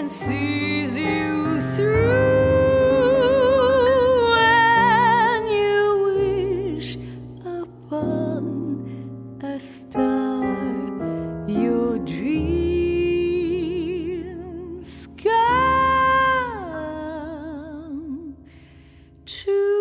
and sees you through, and you wish upon a star your dreams come true.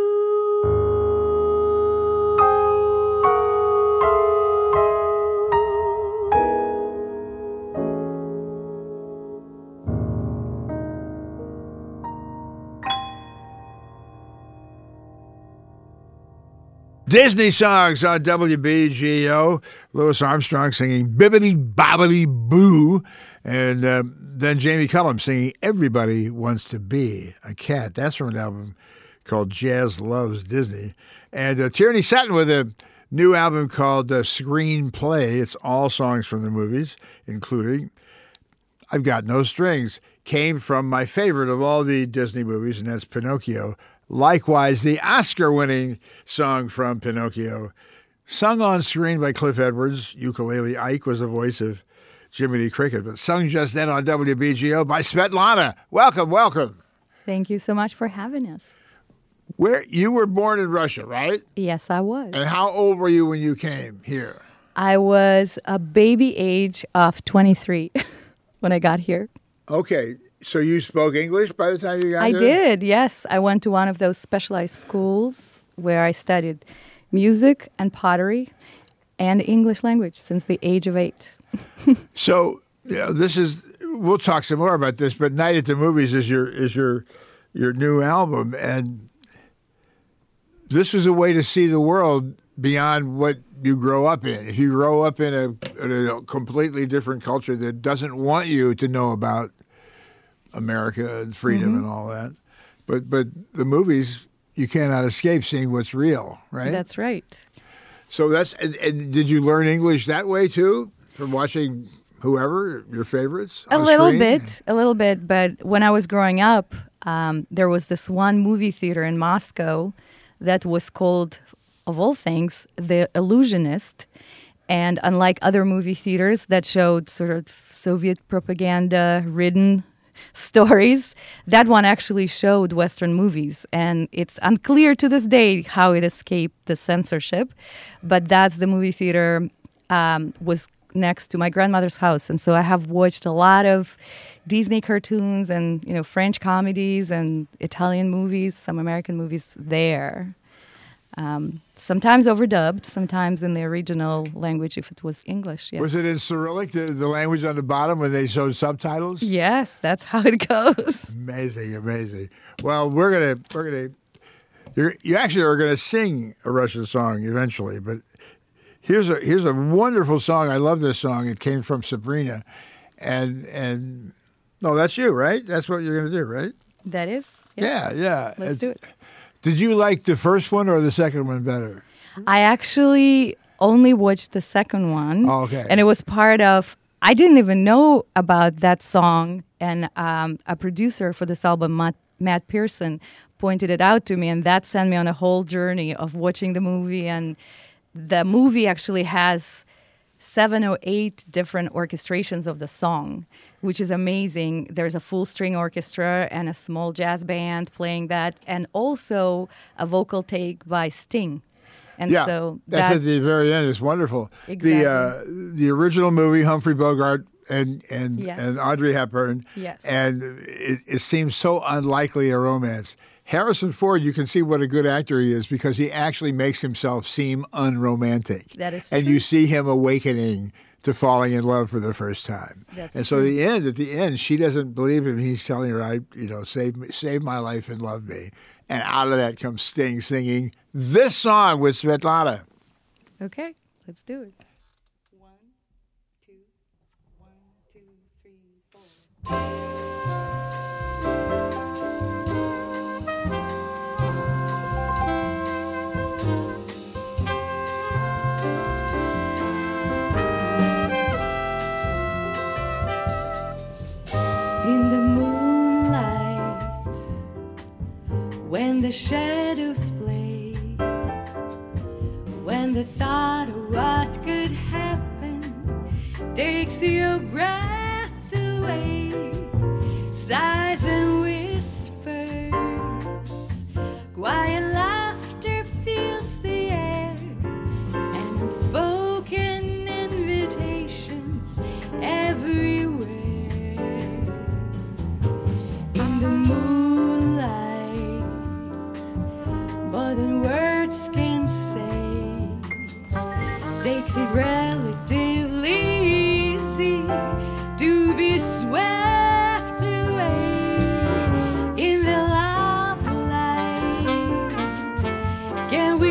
Disney songs on WBGO. Louis Armstrong singing Bibbidi Bobbidi Boo. And then Jamie Cullum singing Everybody Wants to Be a Cat. That's from an album called Jazz Loves Disney. And Tierney Sutton with a new album called Screenplay. It's all songs from the movies, including I've Got No Strings. Came from my favorite of all the Disney movies, and that's Pinocchio. Likewise, the Oscar-winning song from Pinocchio, sung on screen by Cliff Edwards. Ukulele Ike was the voice of Jiminy Cricket, but sung just then on WBGO by Svetlana. Welcome, welcome. Thank you so much for having us. Where you were born in Russia, right? Yes, I was. And how old were you when you came here? I was a baby age of 23 when I got here. Okay. So you spoke English by the time you got I here? did, yes. I went to one of those specialized schools where I studied music and pottery and English language since the age of 8. So, this is, we'll talk some more about this, but Night at the Movies is your new album, and this was a way to see the world beyond what you grow up in. If you grow up in a completely different culture that doesn't want you to know about America and freedom and all that. But the movies, you cannot escape seeing what's real, right? That's right. So and did you learn English that way too? From watching whoever, your favorites? A little bit. But when I was growing up, there was this one movie theater in Moscow that was called, of all things, The Illusionist. And unlike other movie theaters that showed sort of Soviet propaganda-ridden stories, that one actually showed Western movies, and it's unclear to this day how it escaped the censorship, but that's the movie theater was next to my grandmother's house, and so I have watched a lot of Disney cartoons and French comedies and Italian movies, some American movies there. Sometimes overdubbed, sometimes in the original language if it was English. Yes. Was it in Cyrillic, the language on the bottom when they showed subtitles? Yes, that's how it goes. Amazing. Well, you actually are gonna sing a Russian song eventually, but here's a wonderful song. I love this song. It came from Sabrina, and no, that's you, right? That's what you're gonna do, right? That is. Yes. Yeah. Let's do it. Did you like the first one or the second one better? I actually only watched the second one. Oh, okay. And it was part of, I didn't even know about that song. And a producer for this album, Matt Pearson, pointed it out to me. And that sent me on a whole journey of watching the movie. And the movie actually has 7 or 8 different orchestrations of the song, which is amazing. There's a full string orchestra and a small jazz band playing that, and also a vocal take by Sting. And so that's at the very end. It's wonderful. Exactly. The original movie, Humphrey Bogart and Yes. Audrey Hepburn, Yes. and it seems so unlikely a romance. Harrison Ford, you can see what a good actor he is because he actually makes himself seem unromantic. That is and true. you see him awakening to falling in love for the first time. That's and so true. at the end, she doesn't believe him. He's telling her, save my life and love me. And out of that comes Sting singing this song with Svetlana. Okay, let's do it. 1, 2, 1, 2, 3, 4. In the moonlight, when the shadows play, when the thought of what could happen takes your breath away,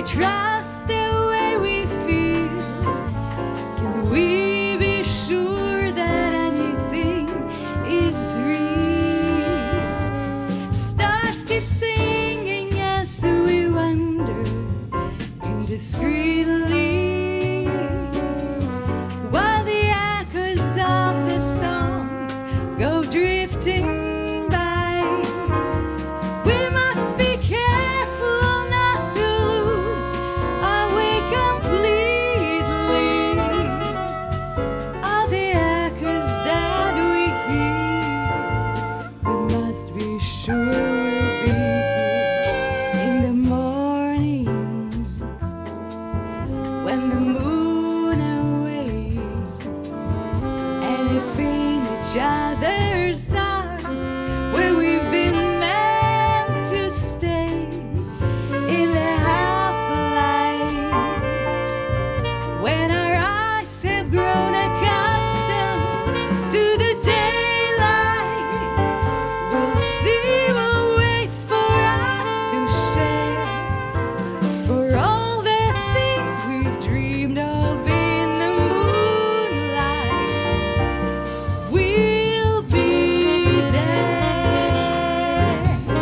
trust the way we feel? Can we be sure that anything is real? Stars keep singing as we wander indiscreetly, while the echoes of the songs go drifting by. We must be careful not to lose our way completely. All the echoes that we hear, we must be sure will be here in the morning, when the moon awakes and we feel each other's arms, where we've been meant to stay in the half light. When our eyes have grown accustomed to the daylight, we'll see what waits for us to share. For all the things we've dreamed of in the moonlight, we'll be there.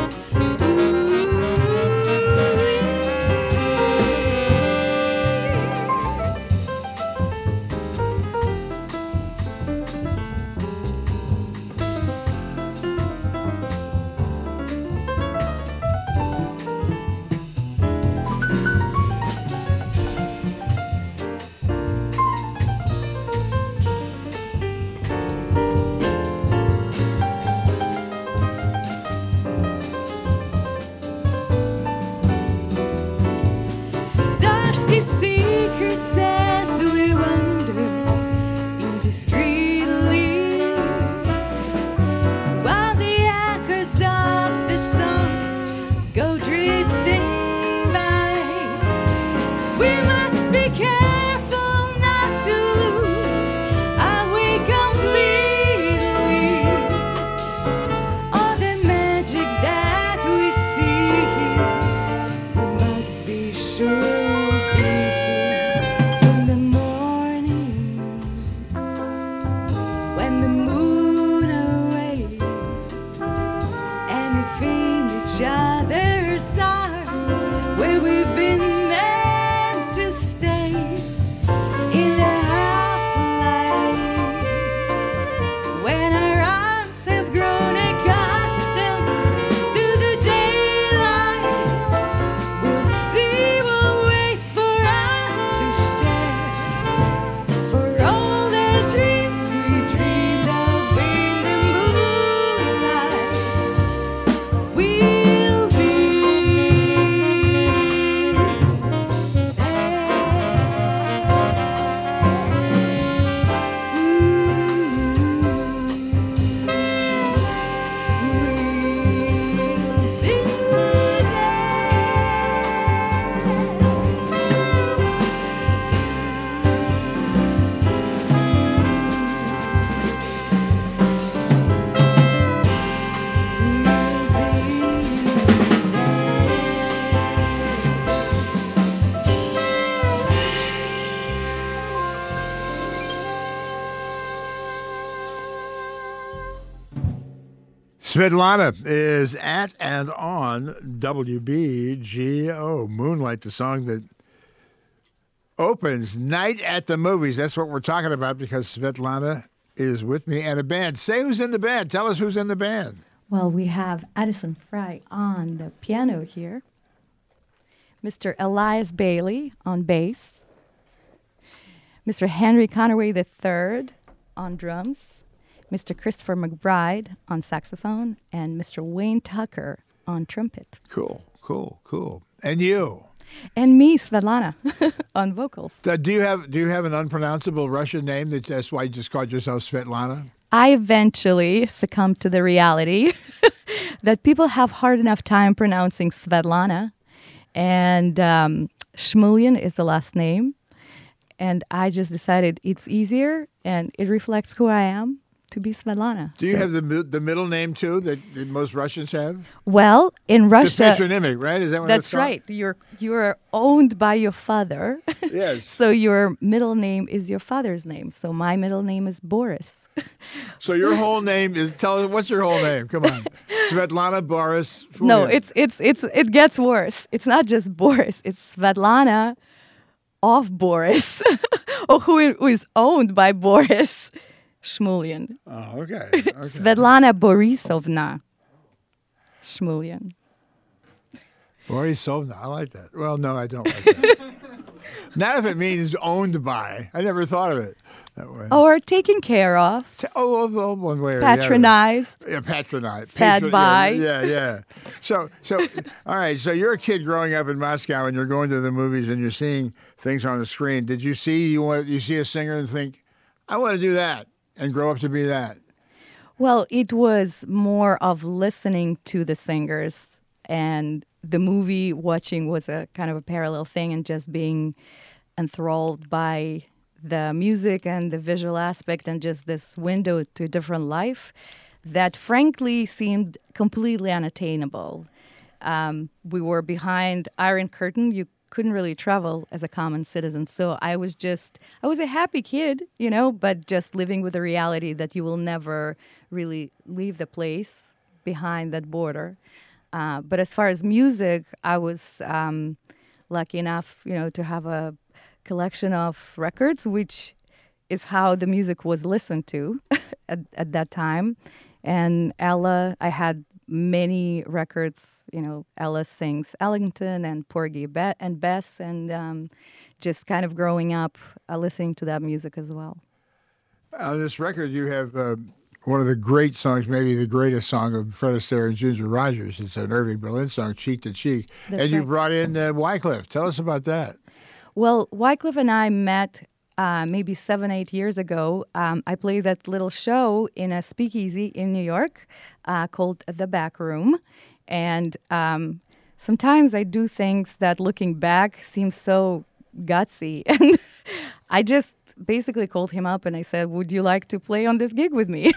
Stars keep secrets as we wander indiscreetly, while the echoes of the songs go drifting by. We must be careful not to lose our way completely. All the magic that we see here, we must be sure will be here in the morning, when the moon awakes and we feel each other's arms, where we've been meant to stay in the half light. When our arms have grown accustomed to the daylight, we'll see what waits for us to share. For all the dreams we dreamed of in the moonlight, we'll be Svetlana is at and on WBGO. Moonlight, the song that opens Night at the Movies. That's what we're talking about because Svetlana is with me and a band. Say who's in the band. Tell us who's in the band. Well, we have Addison Fry on the piano here, Mr. Elias Bailey on bass, Mr. Henry Conaway III on drums, Mr. Christopher McBride on saxophone, and Mr. Wayne Tucker on trumpet. Cool, cool, cool. And you? And me, Svetlana, on vocals. Do you have an unpronounceable Russian name that's why you just called yourself Svetlana? I eventually succumbed to the reality that people have hard enough time pronouncing Svetlana, and Shmulyan is the last name. And I just decided it's easier and it reflects who I am to be Svetlana. Do you have the middle name too that most Russians have? Well, in The Russia, patronymic, right? Is that what that's it's called? right. You're owned by your father, Yes. so your middle name is your father's name. So my middle name is Boris. So your whole name is. Tell us what's your whole name. Come on, Svetlana Boris. No, Fulyan. it gets worse. It's not just Boris. It's Svetlana of Boris, or who is owned by Boris Shmulyan. Oh, okay. Svetlana Borisovna Shmulyan. Borisovna. I like that. Well, no, I don't like that. Not if it means owned by. I never thought of it that way. Or taken care of, One way or the other. patronized. Yeah, patronized. Fed by. Yeah. So, all right. So you're a kid growing up in Moscow, and you're going to the movies, and you're seeing things on the screen. Did you see a singer and think, I want to do that, and grow up to be that? Well, it was more of listening to the singers, and the movie watching was a kind of a parallel thing, and just being enthralled by the music and the visual aspect, and just this window to a different life that frankly seemed completely unattainable. We were behind Iron Curtain. You couldn't really travel as a common citizen. So I was a happy kid, but just living with the reality that you will never really leave the place behind that border. But as far as music, I was lucky enough, to have a collection of records, which is how the music was listened to at that time. And Ella, I had many records, Ella sings Ellington and Porgy and Bess, and just kind of growing up listening to that music as well. On this record, you have one of the great songs, maybe the greatest song of Fred Astaire and Ginger Rogers. It's an Irving Berlin song, Cheek to Cheek. That's and you right. brought in Wycliffe. Tell us about that. Well, Wycliffe and I met maybe 7-8 years ago. I played that little show in a speakeasy in New York called The Back Room. And sometimes I do things that, looking back, seem so gutsy. And I just basically called him up and I said, would you like to play on this gig with me?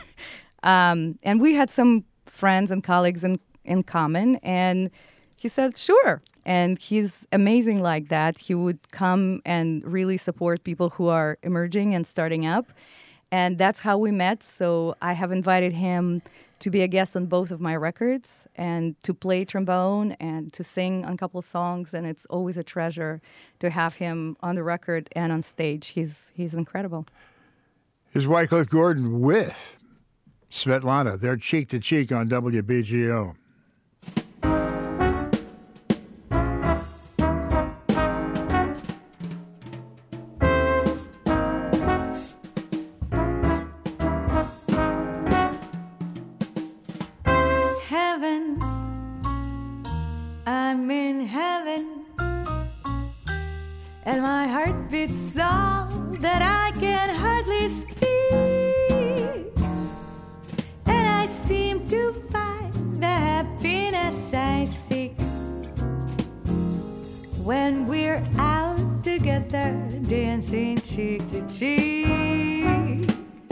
And we had some friends and colleagues in common. And he said, sure. And he's amazing like that. He would come and really support people who are emerging and starting up. And that's how we met. So I have invited him to be a guest on both of my records and to play trombone and to sing on a couple of songs. And it's always a treasure to have him on the record and on stage. He's incredible. Here's Wycliffe Gordon with Svetlana. They're cheek to cheek on WBGO. I'm in heaven, and my heart beats so that I can hardly speak, and I seem to find the happiness I seek when we're out together, dancing cheek to cheek.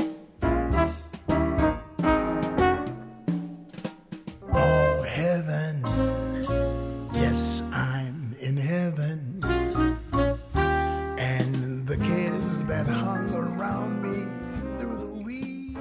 Oh, heaven. Yes, I'm in heaven, and the cares that hung around me through the week.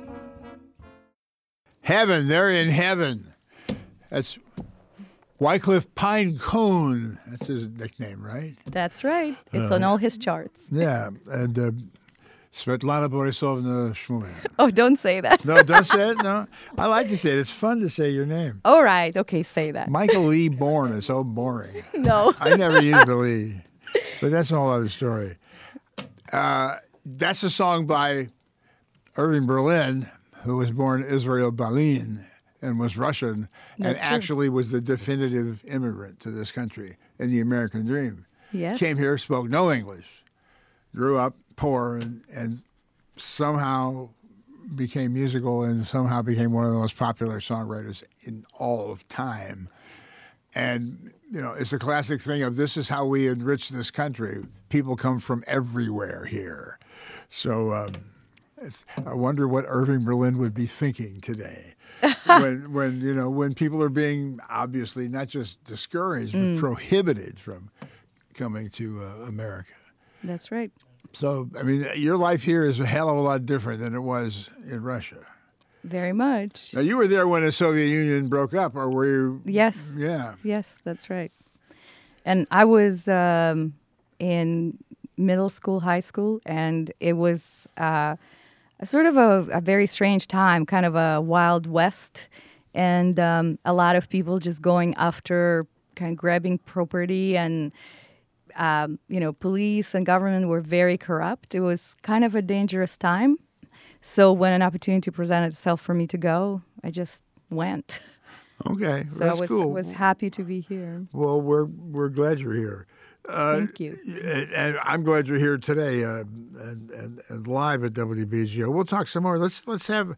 Heaven, they're in heaven. That's Wycliffe Pine Cone. That's his nickname, right? That's right. It's on all his charts. Yeah, and Svetlana Borisovna Shmulyan. Oh, don't say that. No, don't say it. No, I like to say it. It's fun to say your name. All right. Okay, say that. Michael Lee Bourne is so boring. No. I never used the Lee, but that's a whole other story. That's a song by Irving Berlin, who was born Israel Balin and was Russian, and That's true. actually was the definitive immigrant to this country in the American dream. Yes. Came here, spoke no English, grew up poor, and somehow became musical and somehow became one of the most popular songwriters in all of time. And, it's a classic thing of this is how we enrich this country. People come from everywhere here. So I wonder what Irving Berlin would be thinking today, when people are being obviously not just discouraged but prohibited from coming to America. That's right. So, I mean, your life here is a hell of a lot different than it was in Russia. Very much. Now, you were there when the Soviet Union broke up, or were you? Yes. Yeah. Yes, that's right. And I was in middle school, high school, and it was sort of a very strange time, kind of a Wild West, and a lot of people just going after, kind of grabbing property, and police and government were very corrupt. It was kind of a dangerous time. So when an opportunity presented itself for me to go, I just went. Okay, So that's I was, cool. was happy to be here. Well, we're glad you're here. Thank you. And I'm glad you're here today and live at WBGO. We'll talk some more. Let's have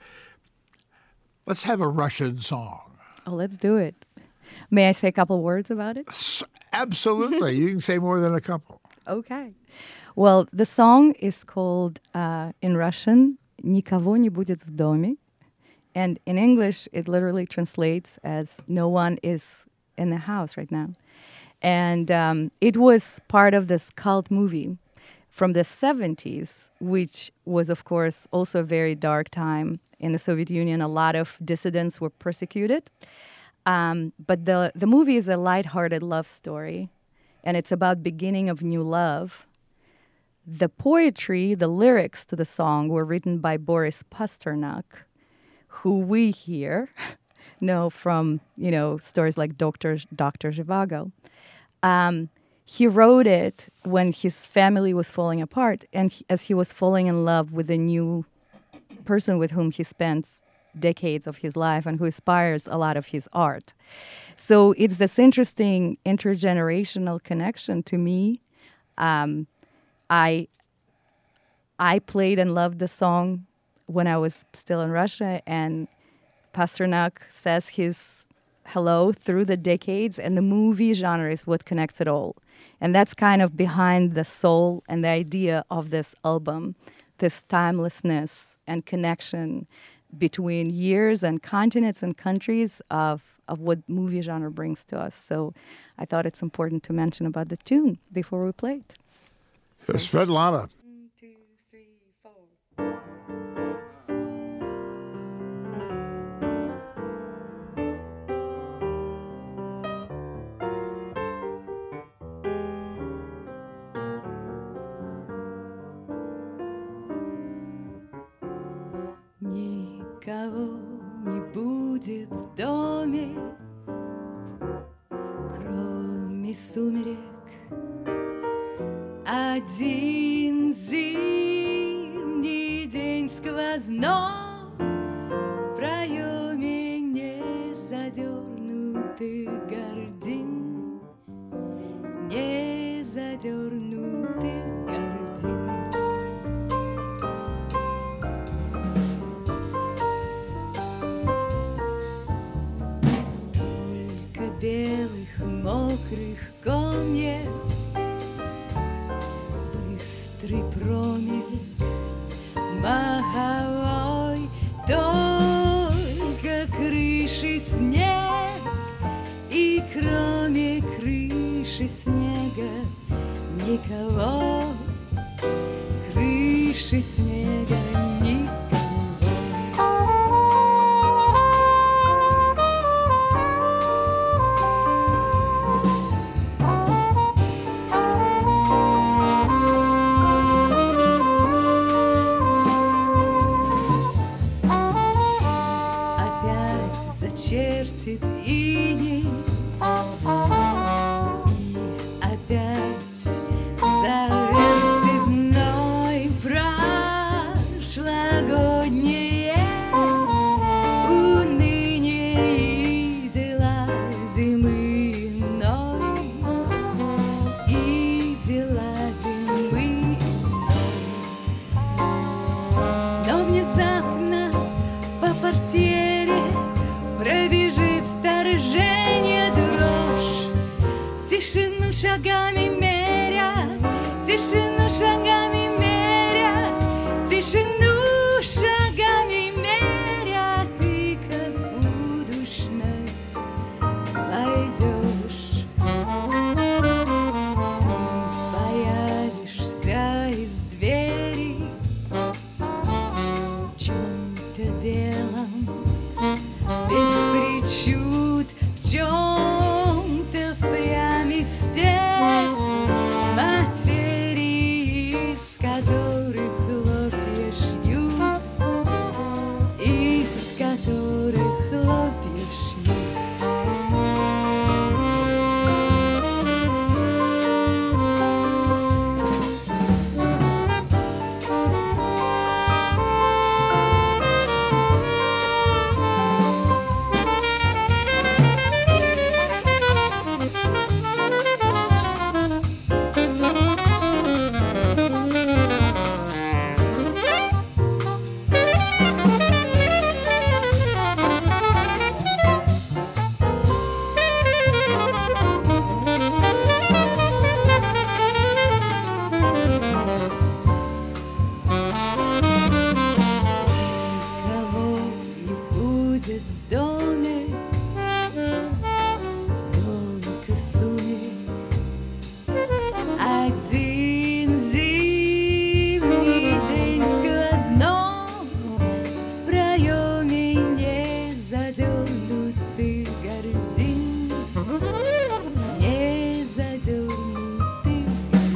a Russian song. Oh, let's do it. May I say a couple words about it? Absolutely. You can say more than a couple. Okay. Well, the song is called, in Russian, «Никого не будет в доме». And in English, it literally translates as «No one is in the house right now». And it was part of this cult movie from the 70s, which was, of course, also a very dark time in the Soviet Union. A lot of dissidents were persecuted. But the movie is a lighthearted love story, and it's about beginning of new love. The poetry, the lyrics to the song were written by Boris Pasternak, who we here know from, stories like Dr. Zhivago. He wrote it when his family was falling apart, and as he was falling in love with a new person with whom he spent decades of his life and who inspires a lot of his art. So it's this interesting intergenerational connection to me. I played and loved the song when I was still in Russia, and Pasternak says his hello through the decades, and the movie genre is what connects it all. And that's kind of behind the soul and the idea of this album, this timelessness and connection between years and continents and countries of what movie genre brings to us. So I thought it's important to mention about the tune before we play it. Svetlana. 1, 2, 3, 4. Никого не будет в доме, кроме сумерек. Один зимний день сквозной, в проеме не задернутых гордин, не задернутых гордин. Только белых мокрых комьев, быстрый промельк маховой, только крыши снег, и кроме крыши снега никого, крыши снега никого. Чертит иней, и опять завертит мной прошлогоднее уныние и дела зимы иной, и дела зимы иной. Но внезапно по портьере пробежит вторжение дрожь, тишину шагами меря, тишину шагами меря, тишину белом, без причуд, в чем-то впрямь из тех материй, из которых хлопья шьют, из которых хлопья шьют. Никого не будет в доме, только сумерек. Один зимний день в сквозном проеме не задернутых гордин, не задернутых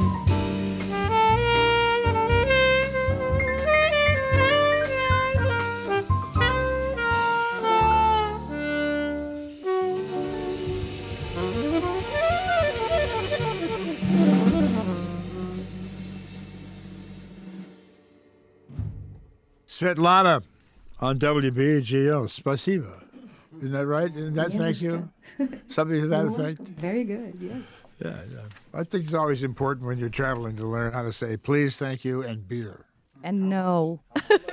Svetlana on WBGO. Spasiba. Isn't that right? Isn't that thank you? Something to that effect? Very good, yes. Yeah. I think it's always important when you're traveling to learn how to say please, thank you, and beer. And no.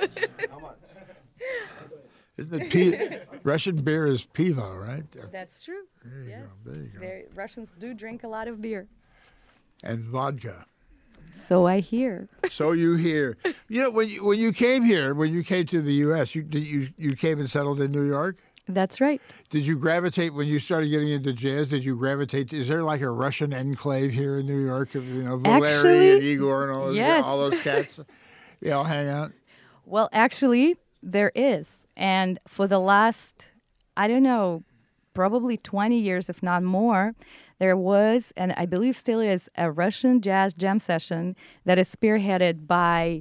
Isn't it Russian beer is pivo, right? That's true. There you go. There you go. Russians do drink a lot of beer. And vodka. So I hear. So you hear. You know, when you came here, when you came to the U.S., you came and settled in New York? That's right. Did you gravitate, when you started getting into jazz, did you gravitate, is there like a Russian enclave here in New York? You know, Valeri Actually, and Igor and all those, yes. all those cats? They all hang out? Well, actually, there is. And for the last, I don't know, probably 20 years, if not more, there was, and I believe still is, a Russian jazz jam session that is spearheaded by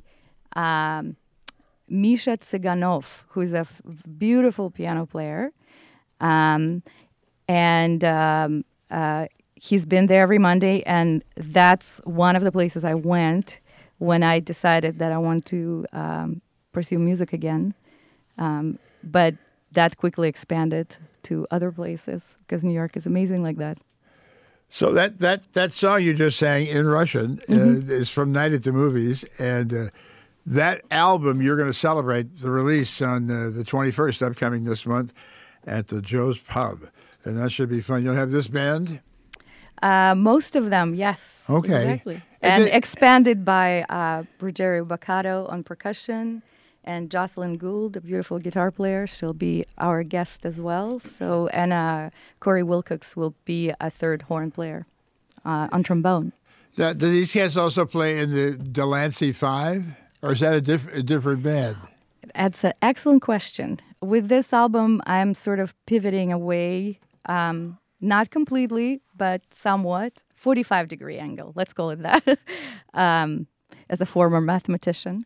Misha Tsiganov, who's a beautiful piano player. He's been there every Monday, and that's one of the places I went when I decided that I want to pursue music again. But that quickly expanded to other places because New York is amazing like that. So that song you just sang in Russian is from Night at the Movies, and that album you're going to celebrate the release on the 21st, upcoming this month, at the Joe's Pub, and that should be fun. You'll have this band? Most of them, yes. Okay. Exactly. And expanded by Rogério Baccato on percussion, and Jocelyn Gould, a beautiful guitar player. She'll be our guest as well. So, and Corey Wilcox will be a third horn player on trombone. Do these cats also play in the Delancey Five, or is that a different band? That's an excellent question. With this album, I'm sort of pivoting away, not completely, but somewhat, 45-degree angle, let's call it that, as a former mathematician.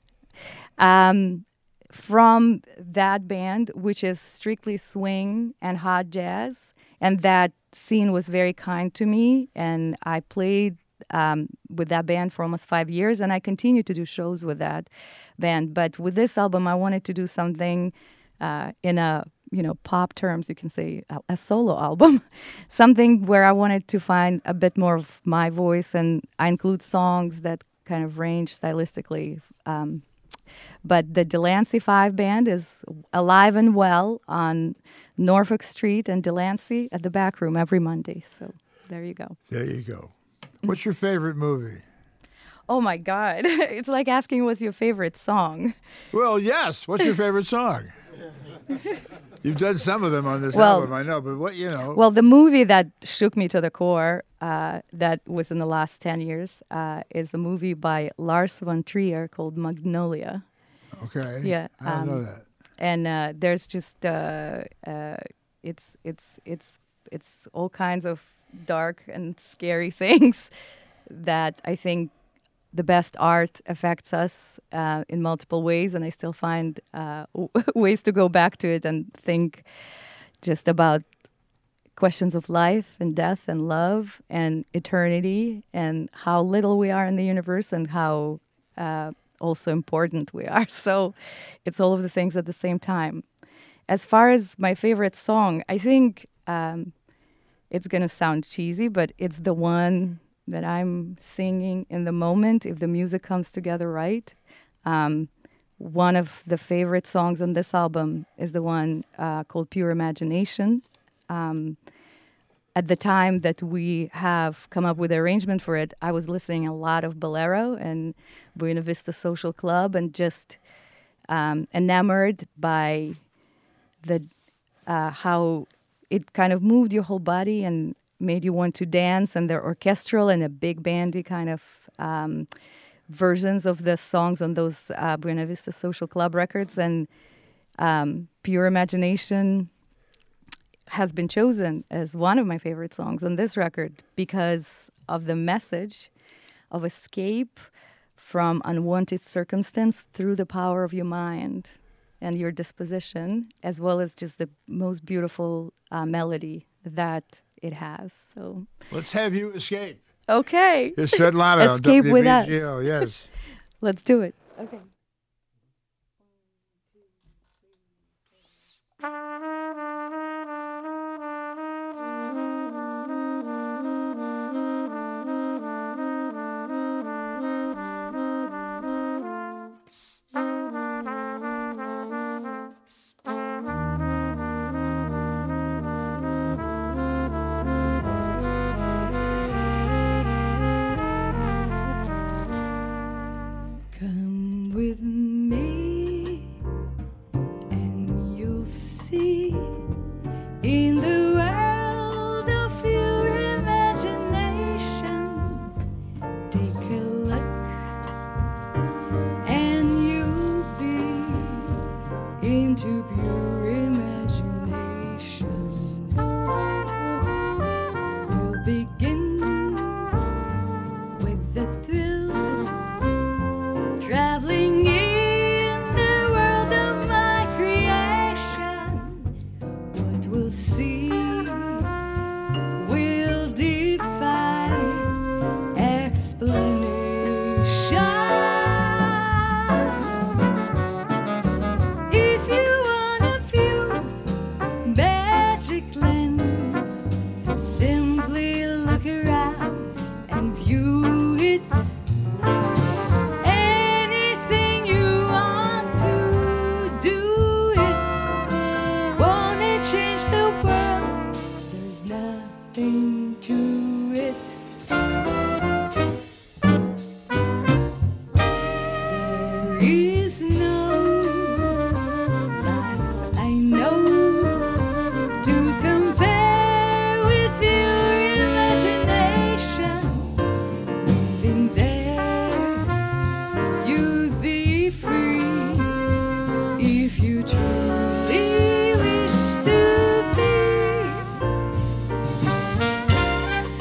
From that band, which is strictly swing and hot jazz, and that scene was very kind to me, and I played with that band for almost 5 years, and I continue to do shows with that band. But with this album, I wanted to do something in a, pop terms, you can say a solo album, something where I wanted to find a bit more of my voice, and I include songs that kind of range stylistically. But the Delancey Five band is alive and well on Norfolk Street and Delancey at the back room every Monday. So there you go. There you go. What's your favorite movie? Oh, my God. It's like asking what's your favorite song. Well, yes. What's your favorite song? You've done some of them on this album, I know, but what, Well, the movie that shook me to the core, that was in the last 10 years, is a movie by Lars von Trier called Magnolia. Okay. Yeah. I don't know that. and there's just it's all kinds of dark and scary things that I think the best art affects us in multiple ways, and I still find ways to go back to it and think just about questions of life and death and love and eternity and how little we are in the universe and how also important we are. So it's all of the things at the same time. As far as my favorite song, I think it's going to sound cheesy, but it's the one that I'm singing in the moment if the music comes together right. One of the favorite songs on this album is the one called Pure Imagination. At the time that we have come up with the arrangement for it, I was listening a lot of Bolero and Buena Vista Social Club and just enamored by the how it kind of moved your whole body and made you want to dance, and the orchestral and a big bandy kind of versions of the songs on those Buena Vista Social Club records. And Pure Imagination has been chosen as one of my favorite songs on this record because of the message of escape from unwanted circumstance through the power of your mind and your disposition, as well as just the most beautiful melody that it has. So let's have you escape. Okay. It's Svetlana. Escape with us. Yes. Let's do it. Okay. Come with me and you'll see in the world of your imagination. Take a look and you'll be into pure imagination. We'll begin with the thrill, traveling in the world of my creation. What we'll see will defy explanation. If you want a few magic lens, simply look around and view it. Anything you want to do it. Won't it change the world? There's nothing to it. There is no life I know to compare with your imagination. Living there, you'd be free if you truly wish to be.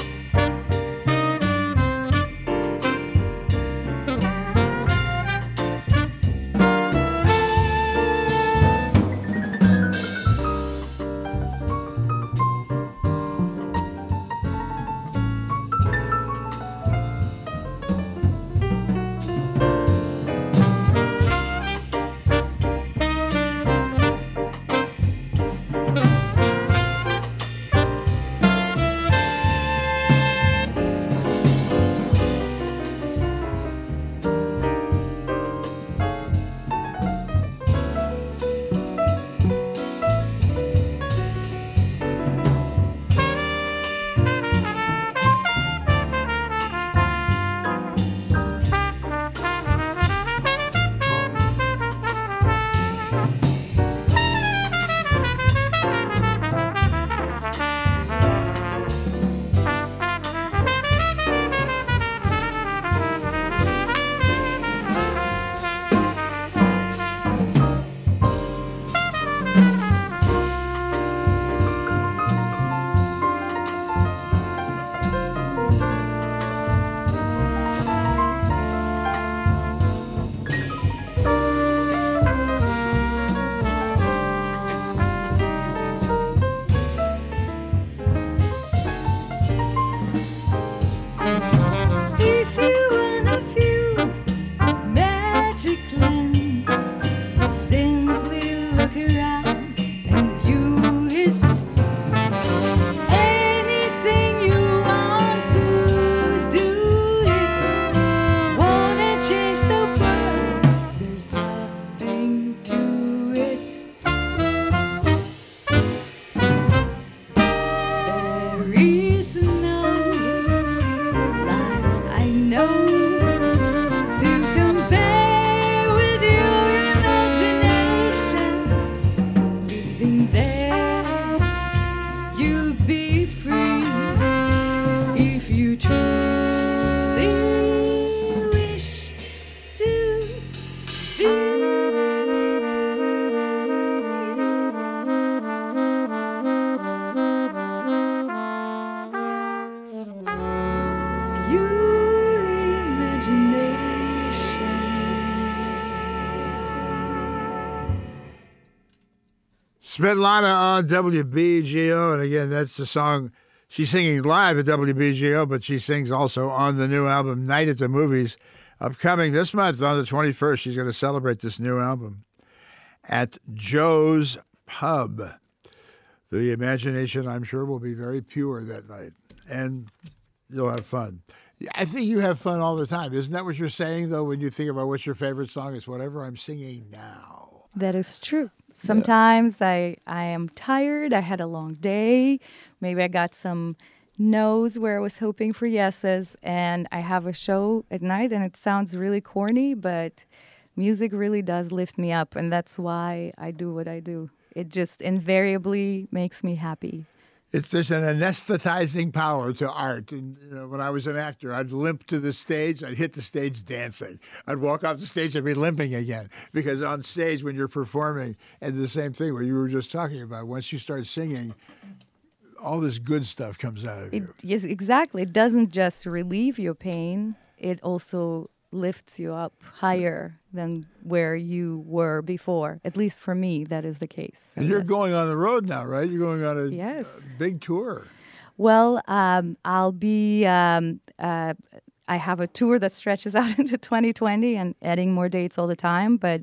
Svetlana on WBGO, and again, that's the song she's singing live at WBGO, but she sings also on the new album Night at the Movies, upcoming this month on the 21st. She's going to celebrate this new album at Joe's Pub. The imagination, I'm sure, will be very pure that night, and you'll have fun. I think you have fun all the time. Isn't that what you're saying, though, when you think about what's your favorite song? It's whatever I'm singing now. That is true. Sometimes I am tired. I had a long day. Maybe I got some no's where I was hoping for yeses, and I have a show at night, and it sounds really corny, but music really does lift me up, and that's why I do what I do. It just invariably makes me happy. There's an anesthetizing power to art. And when I was an actor, I'd limp to the stage. I'd hit the stage dancing. I'd walk off the stage. I'd be limping again. Because on stage, when you're performing, and the same thing, what you were just talking about, once you start singing, all this good stuff comes out of you. Yes, exactly. It doesn't just relieve your pain. It also lifts you up higher than where you were before. At least for me, that is the case. And you're going on the road now, right? You're going on a big tour. Well, I'll be. I have a tour that stretches out into 2020 and adding more dates all the time. But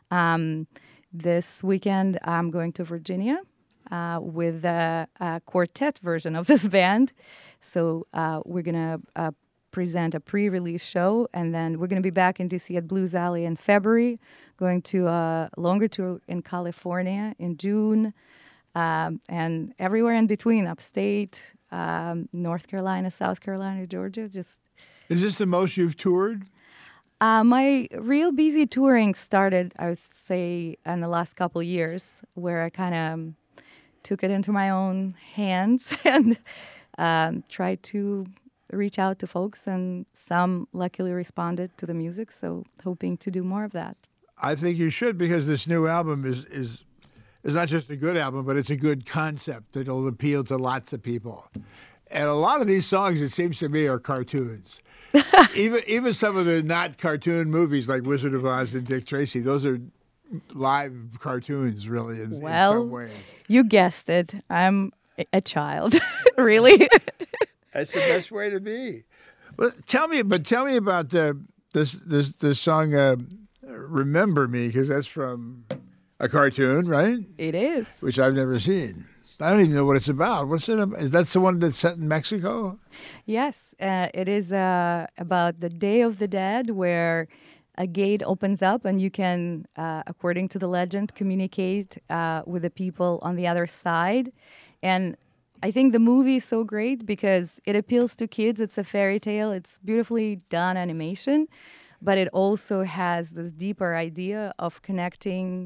this weekend, I'm going to Virginia with a quartet version of this band. So we're going to present a pre-release show, and then we're going to be back in DC at Blues Alley in February, going to a longer tour in California in June, and everywhere in between, upstate, North Carolina, South Carolina, Georgia. Is this the most you've toured? My real busy touring started, I would say, in the last couple of years, where I kind of took it into my own hands and tried to reach out to folks, and some luckily responded to the music, so hoping to do more of that. I think you should, because this new album is not just a good album, but it's a good concept that'll appeal to lots of people. And a lot of these songs, it seems to me, are cartoons. even some of the not cartoon movies like Wizard of Oz and Dick Tracy, those are live cartoons, really, in some ways. You guessed it. I'm a child, really. That's the best way to be. Well, tell me about this song, "Remember Me," because that's from a cartoon, right? It is. Which I've never seen. I don't even know what it's about. What's it about? Is that the one that's set in Mexico? Yes, it is about the Day of the Dead, where a gate opens up and you can, according to the legend, communicate with the people on the other side. And I think the movie is so great because it appeals to kids. It's a fairy tale. It's beautifully done animation, but it also has this deeper idea of connecting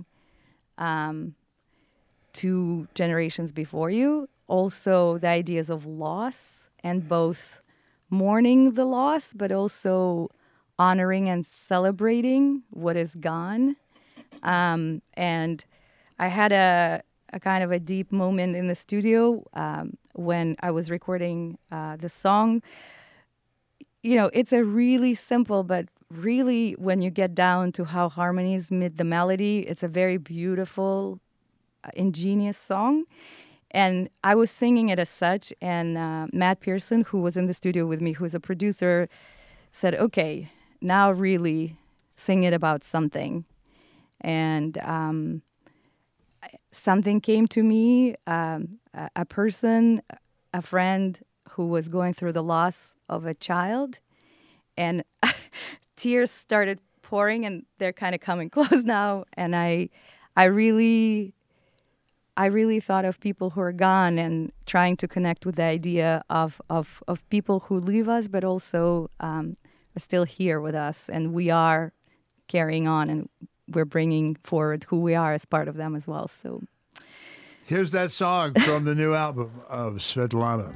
to generations before you. Also, the ideas of loss and both mourning the loss, but also honoring and celebrating what is gone. And I had a kind of a deep moment in the studio when I was recording the song. It's a really simple, but really when you get down to how harmonies meet the melody, it's a very beautiful, ingenious song. And I was singing it as such, and Matt Pearson, who was in the studio with me, who's a producer, said, okay, now really sing it about something. And something came to me, a person, a friend who was going through the loss of a child, and tears started pouring, and they're kind of coming close now. And I really thought of people who are gone and trying to connect with the idea of people who leave us, but also are still here with us, and we are carrying on, and we're bringing forward who we are as part of them as well. So here's that song from the new album of Svetlana.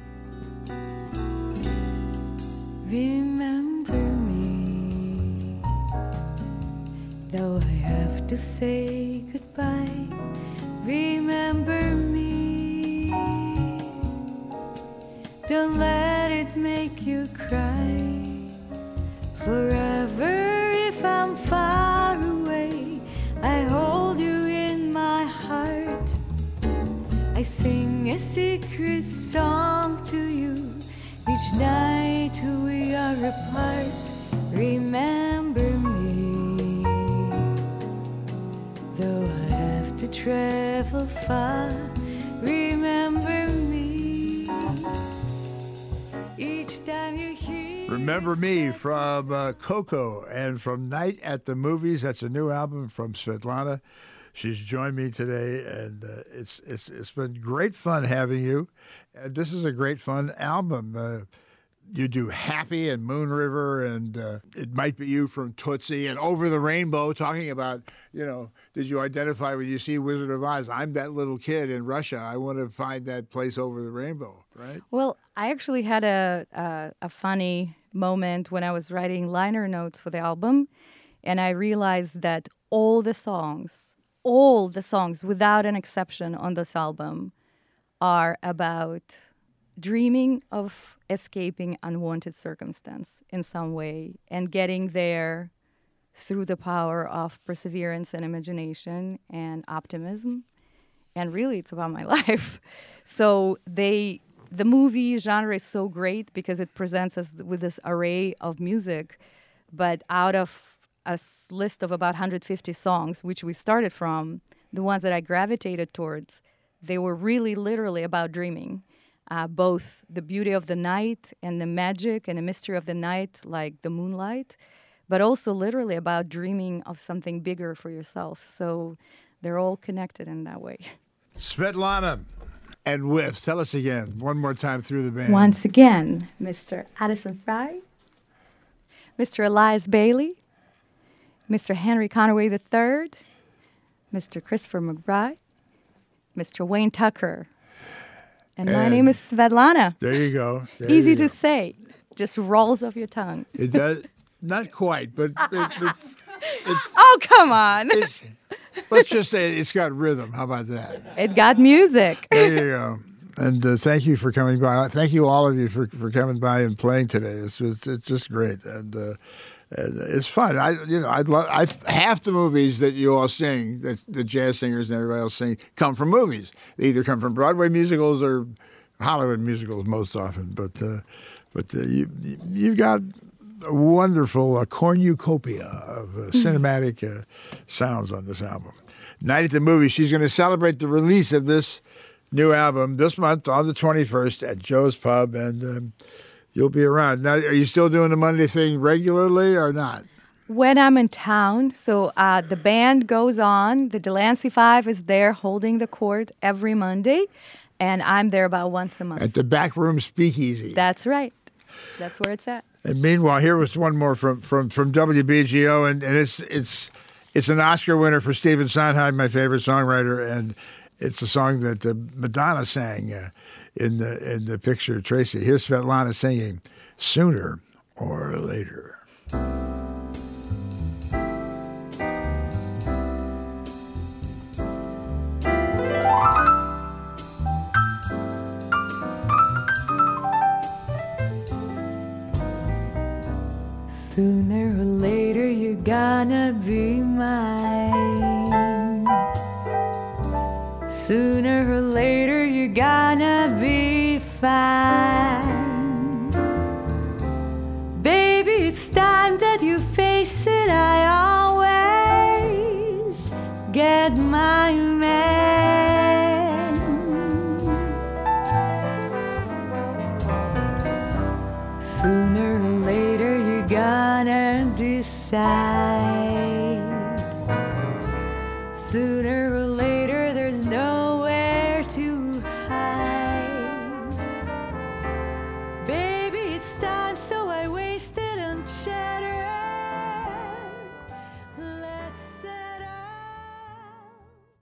Remember me, though I have to say goodbye. Remember me, don't let it make you cry. Forever if I'm far away, I hold you in my heart. till we are apart. Remember me, though I have to travel far. Remember me, each time you hear. Remember Me from Coco and from Night at the Movies. That's a new album from Svetlana. She's joined me today, and it's been great fun having you. And this is a great fun album. You do Happy and Moon River, and It Might Be You from Tootsie, and Over the Rainbow, talking about, did you identify when you see Wizard of Oz? I'm that little kid in Russia. I want to find that place over the rainbow, right? Well, I actually had a funny moment when I was writing liner notes for the album, and I realized that all the songs, without an exception on this album, are about dreaming of escaping unwanted circumstance in some way and getting there through the power of perseverance and imagination and optimism. And really, it's about my life. So the movie genre is so great because it presents us with this array of music, but out of a list of about 150 songs, which we started from, the ones that I gravitated towards, they were really literally about dreaming. Both the beauty of the night and the magic and the mystery of the night, like the moonlight, but also literally about dreaming of something bigger for yourself. So they're all connected in that way. Svetlana and with, tell us again, one more time through the band. Once again, Mr. Addison Fry, Mr. Elias Bailey, Mr. Henry Conaway III, Mr. Christopher McBride, Mr. Wayne Tucker. And my name is Svetlana. There you go. Easy to say. Just rolls off your tongue. It does. Not quite, but it's oh, come on. Let's just say it's got rhythm. How about that? It got music. There you go. And thank you for coming by. Thank you, all of you, for coming by and playing today. It's just great. And it's fun. Half the movies that you all sing, that the jazz singers and everybody else sing, come from movies. They either come from Broadway musicals or Hollywood musicals most often. But you've got a wonderful cornucopia of cinematic sounds on this album. Night at the Movies. She's going to celebrate the release of this new album this month on the 21st at Joe's Pub, and you'll be around. Now, are you still doing the Monday thing regularly or not? When I'm in town, so the band goes on. The Delancey Five is there holding the court every Monday, and I'm there about once a month. At the Backroom Speakeasy. That's right. That's where it's at. And meanwhile, here was one more from WBGO, and it's an Oscar winner for Stephen Sondheim, my favorite songwriter, and it's a song that Madonna sang in the picture, Tracy. Here's Svetlana singing Sooner or Later. Sooner or later you're gonna be mine. Sooner or later you're gonna be fine. Baby, it's time that you face it. I always get my man. Sooner or later you're gonna decide.